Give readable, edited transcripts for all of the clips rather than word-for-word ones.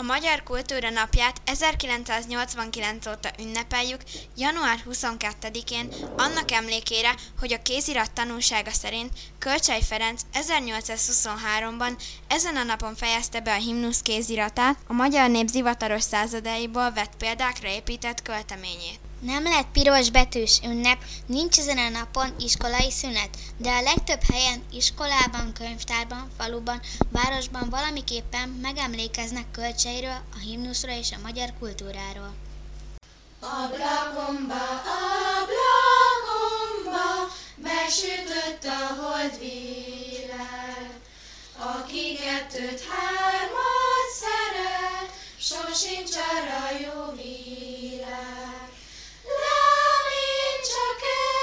Magyar Kultúra Napját 1989 óta ünnepeljük, január 22-én, annak emlékére, hogy a kézirat tanúsága szerint Kölcsey Ferenc 1823-ban ezen a napon fejezte be a himnusz kéziratát, a magyar nép zivataros századáiból vett példákra épített költeményét. Nem lett piros betűs ünnep, nincs ezen a napon iskolai szünet, de a legtöbb helyen, iskolában, könyvtárban, faluban, városban valamiképpen megemlékeznek Kölcseyről, a himnuszról és a magyar kultúráról. Ablakomba, besütött a holdvilág, aki kettőt hármat szeret, sosincs arra jó világ. Lám, én csak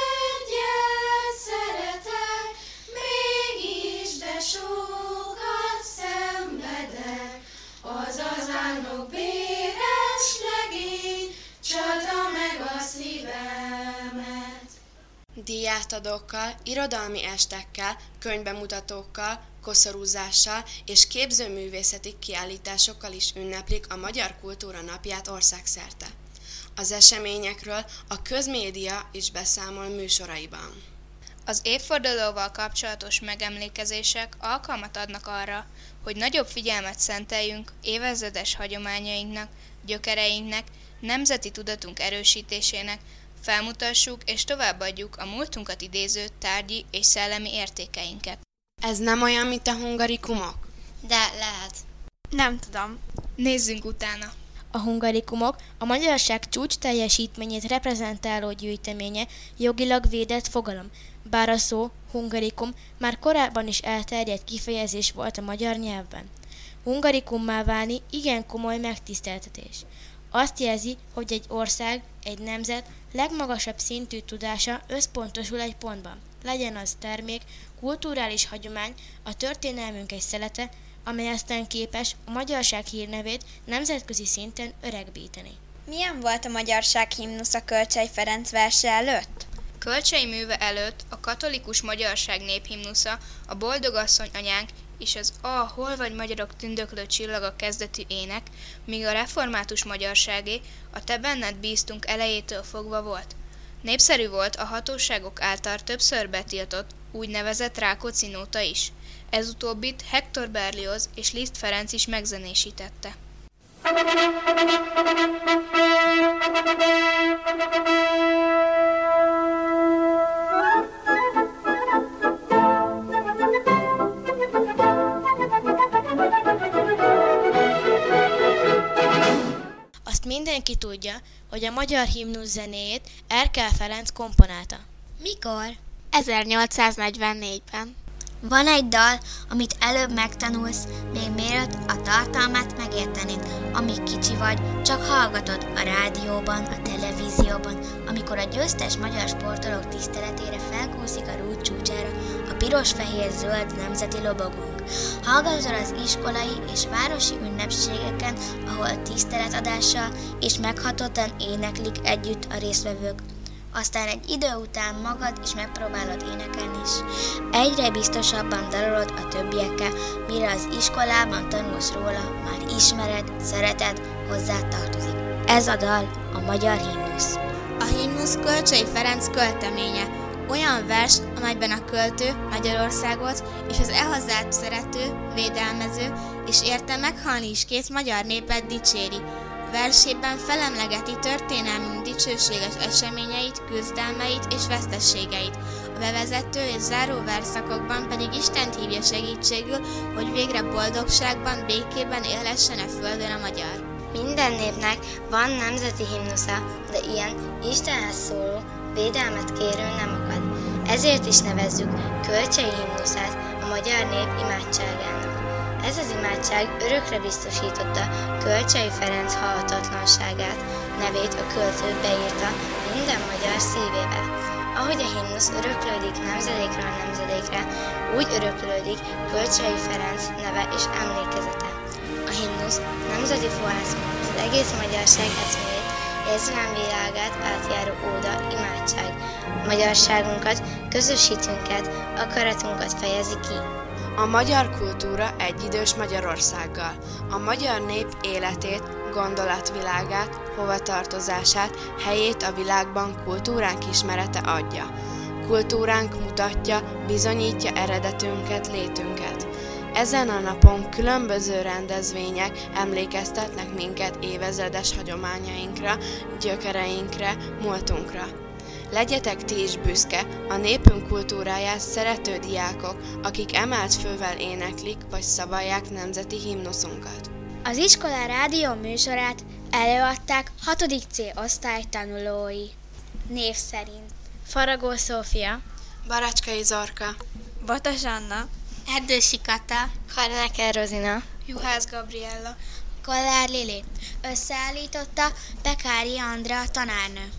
egyet szeretek, mégis de sokat szenvedek, az álnok béres legény, csalta meg a szívemet. Díjátadókkal, irodalmi estekkel, könyvbemutatókkal, koszorúzással és képzőművészeti kiállításokkal is ünneplik a Magyar Kultúra Napját országszerte. Az eseményekről a közmédia is beszámol műsoraiban. Az évfordulóval kapcsolatos megemlékezések alkalmat adnak arra, hogy nagyobb figyelmet szenteljünk évezredes hagyományainknak, gyökereinknek, nemzeti tudatunk erősítésének, felmutassuk és továbbadjuk a múltunkat idéző tárgyi és szellemi értékeinket. Ez nem olyan, mint a hungarikumok? De lehet. Nem tudom. Nézzünk utána! A hungarikumok a magyarság csúcs teljesítményét reprezentáló gyűjteménye, jogilag védett fogalom, bár a szó hungarikum már korábban is elterjedt kifejezés volt a magyar nyelvben. Hungarikummá válni igen komoly megtiszteltetés. Azt jelzi, hogy egy ország, egy nemzet legmagasabb szintű tudása összpontosul egy pontban. Legyen az termék, kulturális hagyomány, a történelmünk egy szelete, amely aztán képes a magyarság hírnevét nemzetközi szinten öregbíteni. Milyen volt a magyarság himnusza Kölcsey Ferenc verse előtt? Kölcsey műve előtt a katolikus magyarság néphimnusza, a Boldogasszony anyánk és az hol vagy magyarok tündöklő csillaga kezdetű ének, míg a református magyarságé a Te benned bíztunk elejétől fogva volt. Népszerű volt a hatóságok által többször betiltott úgynevezett Rákóczi nóta is. Ez utóbbit Hector Berlioz és Liszt Ferenc is megzenésítette. Azt mindenki tudja, hogy a magyar himnusz zenéjét Erkel Ferenc komponálta. Mikor? 1844-ben. Van egy dal, amit előbb megtanulsz, még mielőtt a tartalmát megértenéd. Amíg kicsi vagy, csak hallgatod a rádióban, a televízióban, amikor a győztes magyar sportolók tiszteletére felkúszik a rút csúcsára a piros-fehér-zöld nemzeti lobogónk. Hallgatod az iskolai és városi ünnepségeken, ahol tiszteletadással és meghatottan éneklik együtt a résztvevők. Aztán egy idő után magad is megpróbálod énekelni is. Egyre biztosabban dalolod a többiekkel, mire az iskolában tanulsz róla, már ismered, szereted, hozzád tartozik. Ez a dal a magyar himnusz. A himnusz Kölcsey Ferenc költeménye. Olyan vers, amelyben a költő Magyarországot és az ehozzád szerető, védelmező és érte meghalni is kész magyar népet dicséri. Versében felemlegeti történelmünk dicsőséges eseményeit, küzdelmeit és vesztességeit. A bevezető és záró versszakokban pedig Istent hívja segítségül, hogy végre boldogságban, békében élhessen a földön a magyar. Minden népnek van nemzeti himnusza, de ilyen Istenhez szóló, védelmet kérő nem akad. Ezért is nevezzük Kölcsey himnuszát a magyar nép imádságának. Ez az imádság örökre biztosította Kölcsey Ferenc halhatatlanságát, nevét a költő beírta minden magyar szívébe. Ahogy a himnusz öröklődik nemzedékről nemzedékre, úgy öröklődik Kölcsey Ferenc neve és emlékezete. A himnusz nemzeti forrászunk, az egész magyarság eszméjét, érzelemvilágát átjáró óda, imádság. Magyarságunkat, közösségünket, akaratunkat fejezi ki. A magyar kultúra egyidős Magyarországgal. A magyar nép életét, gondolatvilágát, hovatartozását, helyét a világban kultúránk ismerete adja. Kultúránk mutatja, bizonyítja eredetünket, létünket. Ezen a napon különböző rendezvények emlékeztetnek minket évezredes hagyományainkra, gyökereinkre, múltunkra. Legyetek ti is büszke a népünk kultúráját szerető diákok, akik emelt fővel éneklik vagy szavalják nemzeti himnuszunkat. Az iskola rádió műsorát előadták 6. C osztály tanulói. Név szerint: Faragó Szófia, Baracskai Zorka, Batas Anna, Erdősi Kata, Karneker Rozina, Juhász Gabriella. Kollár Lili. Összeállította Pekári Andrea tanárnő.